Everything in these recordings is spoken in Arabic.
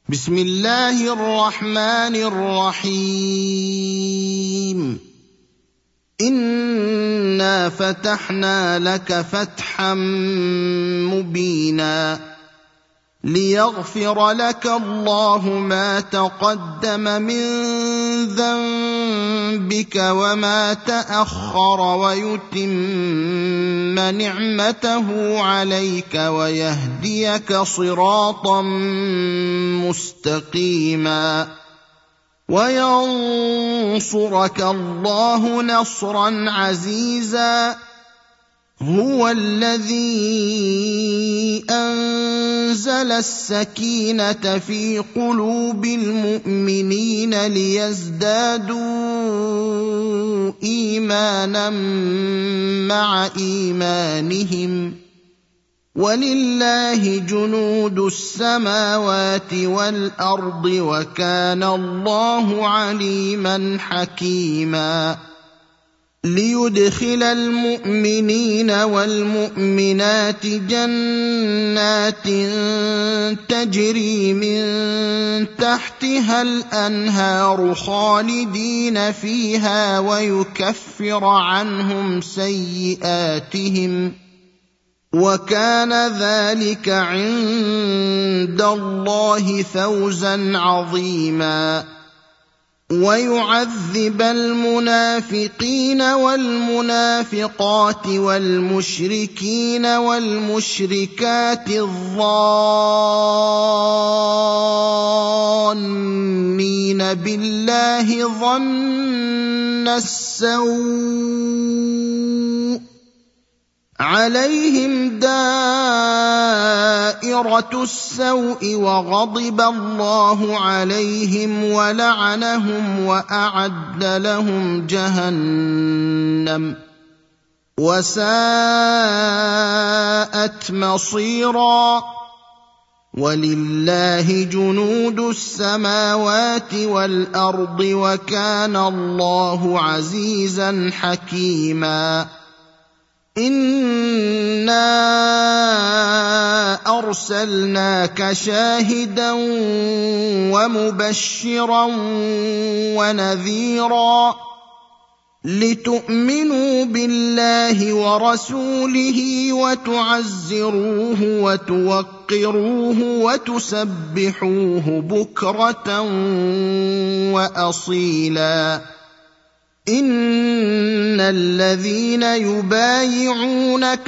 بسم الله الرحمن الرحيم. إنا فتحنا لك فتحا مبينا ليغفر لك الله ما تقدم من ذنبك وما تأخر ويتم نعمته عليك ويهديك صراطا مستقيما وينصرك الله نصرا عزيزا. هو الذي أنزل السكينة في قلوب المؤمنين ليزدادوا إيمانا مع إيمانهم ولله جنود السماوات والأرض وكان الله عليما حكيما. ليدخل المؤمنين والمؤمنات جنات تجري من تحتها الأنهار خالدين فيها ويكفر عنهم سيئاتهم وكان ذلك عند الله فوزا عظيما. ويعذب المنافقين والمنافقات والمشركين والمشركات الظانين بالله ظن السوء عليهم دائرة السوء وغضب الله عليهم ولعنهم وأعد لهم جهنم وساءت مصيرا. ولله جنود السماوات والأرض وكان الله عزيزا حكيما. إنا أرسلناك شاهدا ومبشرا ونذيرا لتؤمنوا بالله ورسوله وتعزروه وتوقروه وتسبحوه بكرة وأصيلا. إن الذين يبايعونك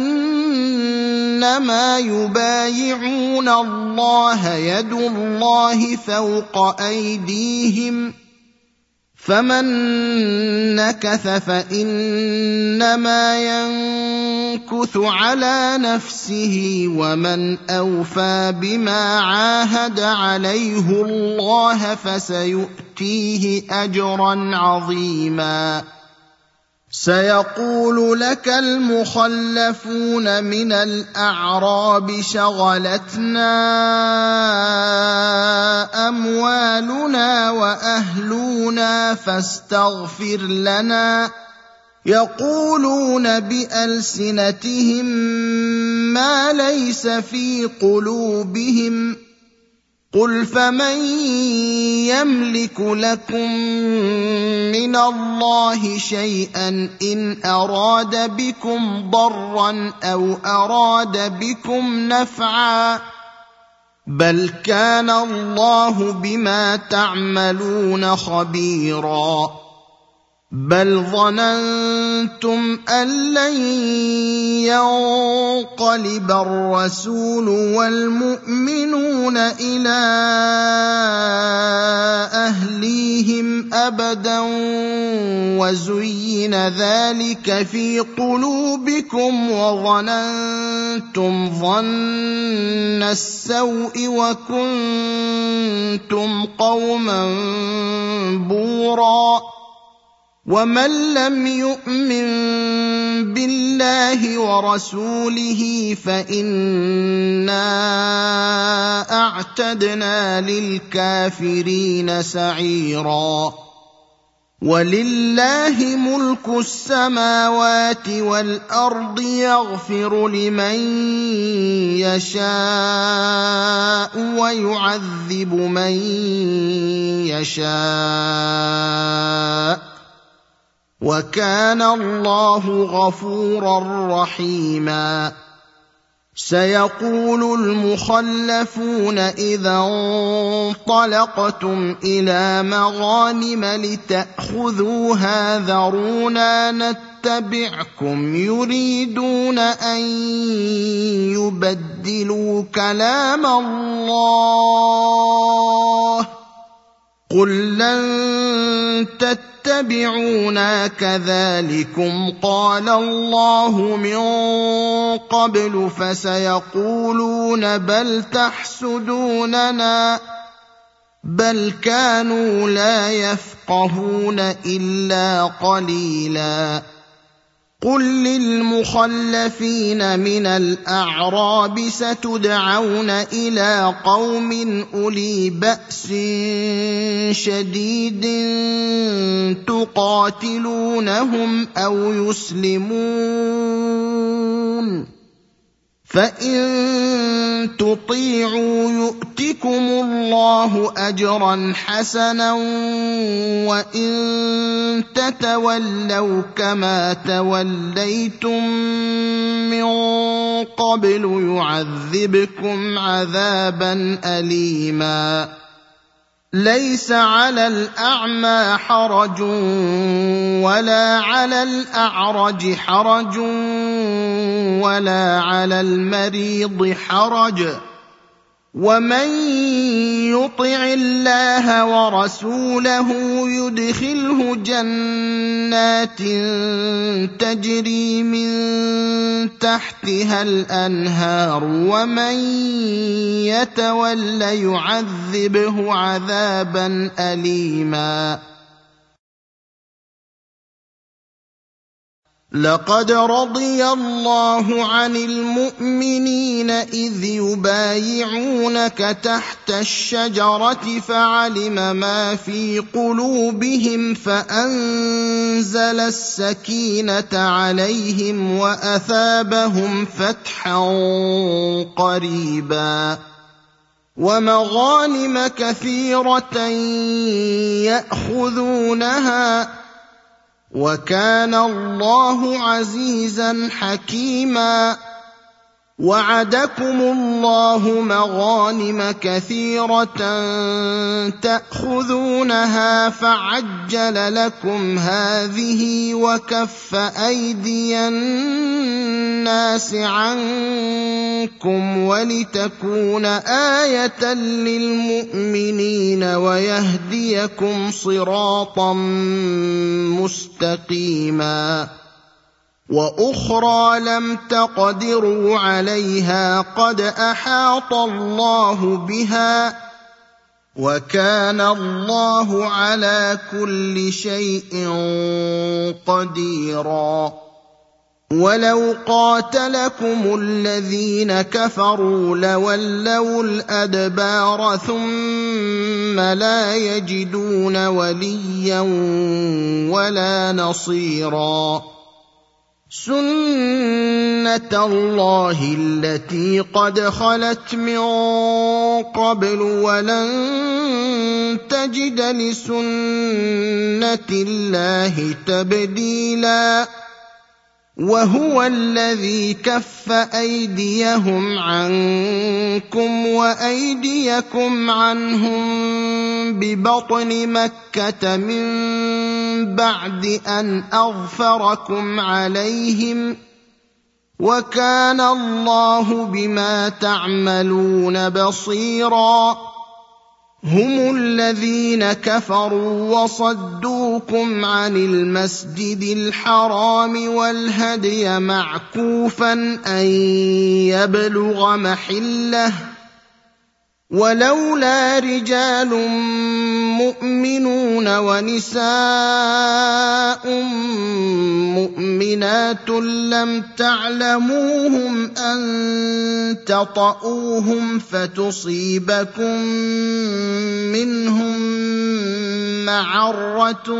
إنما يبايعون الله يد الله فوق أيديهم فمن نكث فإنما ينكث على نفسه ومن أوفى بما عاهد عليه الله فسيؤتيه أجرا عظيما. سيقول لك المخلفون من الأعراب شغلتنا أموالنا وأهلنا فاستغفر لنا يقولون بألسنتهم ما ليس في قلوبهم قل فمن يملك لكم من الله شيئا إن أراد بكم ضرا أو أراد بكم نفعا بل كان الله بما تعملون خبيرا. بل ظننتم أن لن ينقلب الرسول والمؤمنون إلى أهليهم أبدا وزين ذلك في قلوبكم وظننتم ظن السوء وكنتم قوما بورا. ومن لم يؤمن بالله ورسوله فإنا أعتدنا للكافرين سعيرا. وَلِلَّهِ مُلْكُ السَّمَاوَاتِ وَالْأَرْضِ يَغْفِرُ لِمَن يَشَاءُ وَيُعَذِّبُ مَن يَشَاءُ ۚ وَكَانَ اللَّهُ غَفُورًا رَّحِيمًا. سيقول المخلفون إذا انطلقتم إلى مغانم لتأخذوها ذرونا نتبعكم يريدون أن يبدلوا كلام الله قل لن تتبعونا كذلكم قال الله من قبل فسيقولون بل تحسدوننا بل كانوا لا يفقهون إلا قليلا. قل للمخلفين من الأعراب ستدعون إلى قوم أولي بأس شديد تقاتلونهم أو يسلمون فإن تطيعوا يؤتكم الله أجرا حسنا وإن تتولوا كما توليتم من قبل يعذبكم عذابا أليما. ليس على الأعمى حرج ولا على الأعرج حرج ولا على المريض حرج ومن يطع الله ورسوله يدخله جنات تجري من تحتها الأنهار ومن يتول يعذبه عذابا أليما. لقد رضي الله عن المؤمنين إذ يبايعونك تحت الشجرة فعلم ما في قلوبهم فأنزل السكينة عليهم وأثابهم فتحا قريبا ومغانم كثيرة يأخذونها وكان الله عزيزا حكيما. وعدكم الله مغانم كثيرة تأخذونها فعجل لكم هذه وكف أيدي الناس عنكم ولتكون آية للمؤمنين ويهديكم صراطا مستقيما. وأخرى لم تقدروا عليها قد أحاط الله بها وكان الله على كل شيء قديرا. ولو قاتلكم الذين كفروا لولوا الأدبار ثم لا يجدون وليا ولا نصيرا. سنة الله التي قد خلت من قبل ولن تجد لسنة الله تبديلا. وهو الذي كف أيديهم عنكم وأيديكم عنهم ببطن مكة من بعد أن أظفركم عليهم وكان الله بما تعملون بصيرا. هم الذين كفروا وصدوكم عن المسجد الحرام والهدي معكوفا أن يبلغ محله ولولا رجال مؤمنون ونساء مؤمنات لم تعلموهم أن تطؤوهم فتصيبكم منهم معرة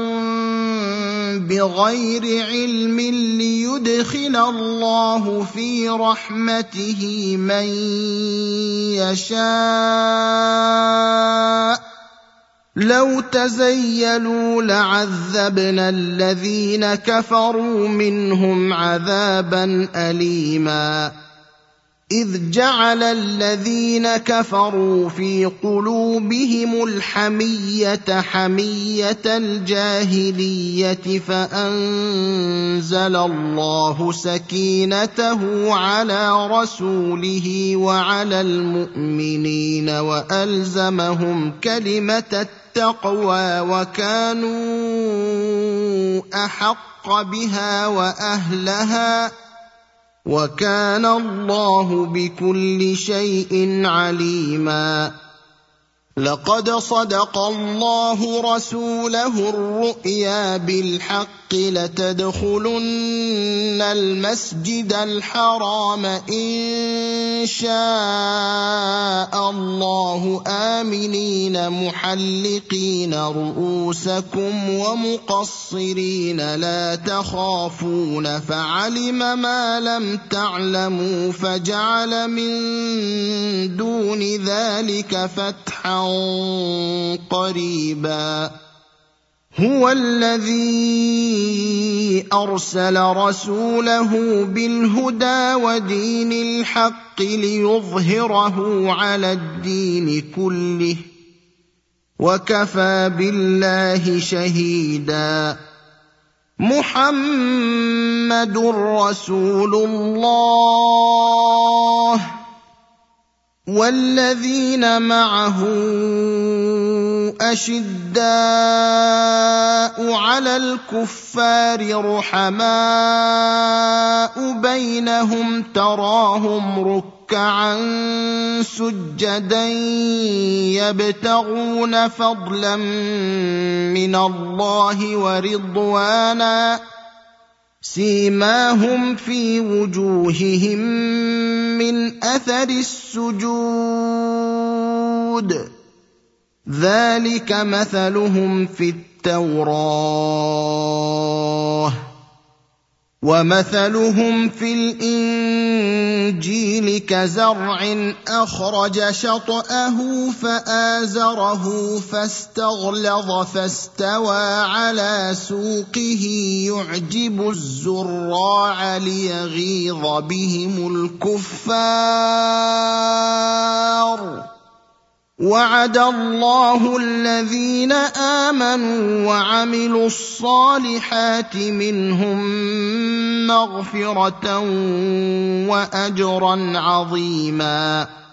بغير علم ليدخل الله في رحمته من يشاء لو تزيلوا لعذبنا الذين كفروا منهم عذابا أليما إذ جعل الذين كفروا في قلوبهم الحمية حمية الجاهلية فأنزل الله سكينته على رسوله وعلى المؤمنين وألزمهم كلمة التقوى وكانوا أحق بها وأهلها وكان الله بكل شيء عليما لقد صدق الله رسوله الرؤيا بالحق لتدخلن المسجد الحرام إن شاء الله آمنين محلقين رؤوسكم ومقصرين لا تخافون فعلم ما لم تعلموا فجعل من دون ذلك فتحا قريبا هو الذي أرسل رسوله بالهدى ودين الحق ليظهره على الدين كله وكفى بالله شهيدا محمد رسول الله والذين معه أشداء على الكفار رحماء بينهم تراهم ركعا سجدا يبتغون فضلا من الله ورضوانا سيماهم في وجوههم من أثر السجود ذلك مثلهم في التوراة ومثلهم في الإنجيل كزرع أخرج شطأه فآزره فاستغلظ فاستوى على سوقه يعجب الزراع ليغيظ بهم الكفار وعد الله الذين آمنوا وعملوا الصالحات منهم مغفرة وأجرا عظيما